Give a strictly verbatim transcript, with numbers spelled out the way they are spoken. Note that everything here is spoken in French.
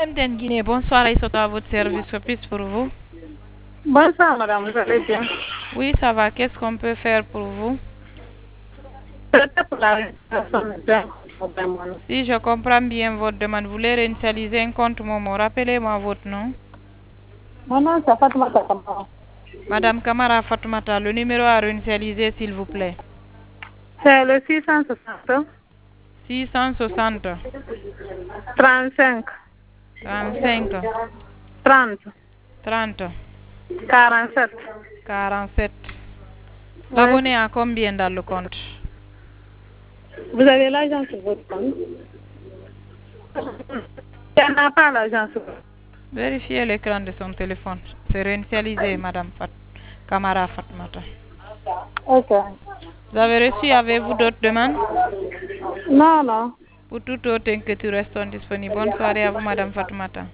M D N Guinée, bonsoir, ils sont à votre service, que puis pour vous? Bonsoir madame, vous allez bien? Oui, ça va, qu'est-ce qu'on peut faire pour vous? C'était pour la réinstallation d'un compte Momo. Si je comprends bien votre demande, vous voulez réinitialiser un compte Momo, rappelez-moi votre nom. Mon nom c'est Fatoumata Kamara. Madame Kamara Fatoumata, le numéro à réinitialiser s'il vous plaît. C'est le six cent soixante. six cent soixante. trente-cinq. trente-cinq. trente. trente. quarante-sept. quarante-sept. Vous Oui. abonnez à combien dans le compte? Vous avez l'argent sur votre compte? Elle n'a pas l'argent sur votre compte. Vérifiez l'écran de son téléphone. C'est réinitialisé, Madame Fat Kamara Fatmata. Ok. Vous avez reçu, avez-vous d'autres demandes? Non, non. Pour toute autre inquiétude, restons disponibles. Bonne soirée à vous, Madame Fatoumata.